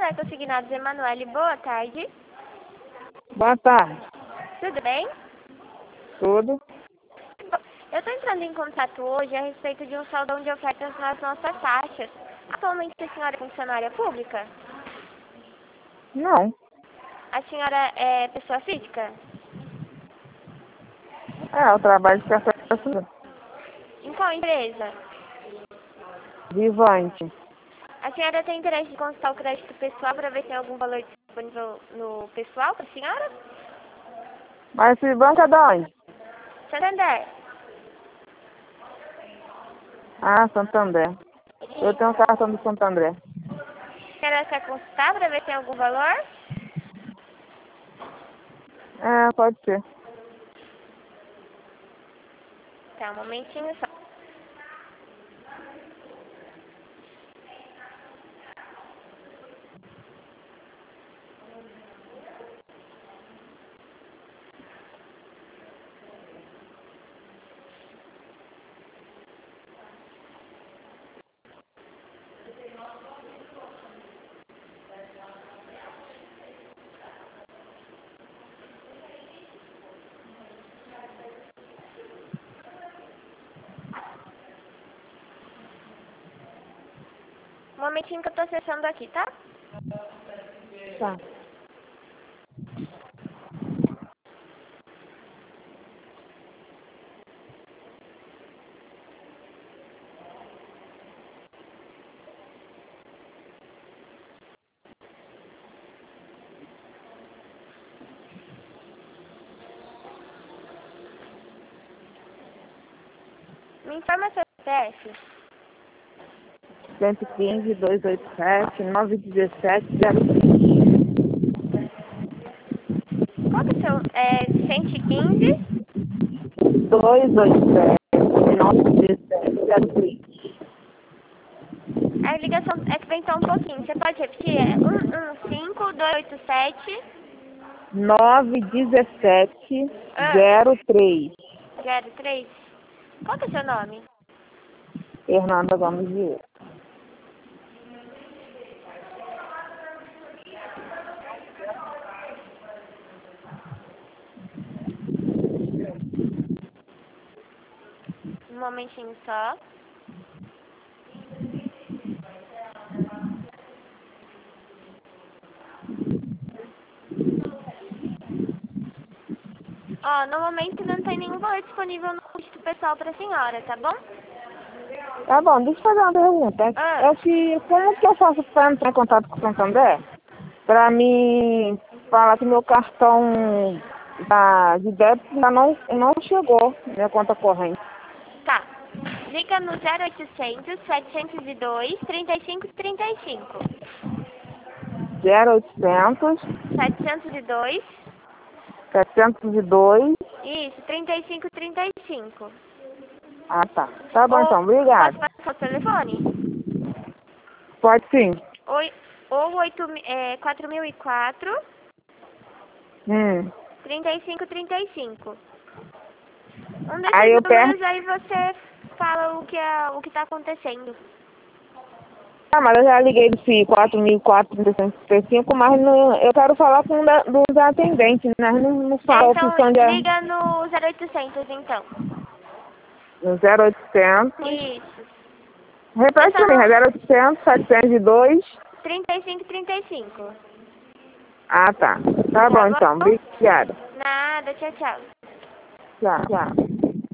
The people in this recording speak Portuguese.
Conecta Consignados Emanuele, boa tarde. Boa tarde. Tudo bem? Tudo? Bom, eu estou entrando em contato hoje a respeito de um saldão de ofertas nas nossas taxas. Atualmente a senhora é funcionária pública? Não. A senhora é pessoa física? Eu trabalho de café da Em qual empresa? Vivante. A senhora tem interesse em consultar o crédito pessoal para ver se tem algum valor disponível no pessoal para a senhora? Mas esse banco é de onde? Santander. Ah, Santander. Eu tenho um cartão do Santander. A senhora quer consultar para ver se tem algum valor? Pode ser. Tá, um momentinho só. Um momentinho que eu tô acessando aqui, tá? Tá. Me informa seu CPF. 115, 287, 917, 05. Qual que é o seu? 115? 287, 917, 05. A ligação é que vem só um pouquinho. Você pode repetir? É 115287 917, ah, 03. 03. Qual que é o seu nome? Fernanda Gomes Vieira. Um momentinho só. Ó, no momento não tem nenhum valor disponível no custo pessoal para a senhora, tá bom? Tá bom, deixa eu fazer uma pergunta. Ah, Como que eu faço para entrar em contato com o Santander? Para mim falar que meu cartão de débito ainda não chegou, minha conta corrente. tá. Liga no 0800 702 3535. 0800 702 702. isso, 3535. Ah, tá. Tá bom Ou então, posso obrigado. passar o telefone? Pode sim. Ou 4004 Hum. 3535. Um Aí desses eu pergunto. números aí você fala o que tá acontecendo. Ah, mas eu já liguei desse 4.435, mas não, eu quero falar com um dos atendentes, né? Não fala a Então opção de liga no 0800 então. no 0800. Isso. Eu Repete só pra mim, não. é 0800 702. 3535. Ah, tá. Tá bom Tá então, bom? obrigada. Nada, tchau, tchau. Tchau, tchau.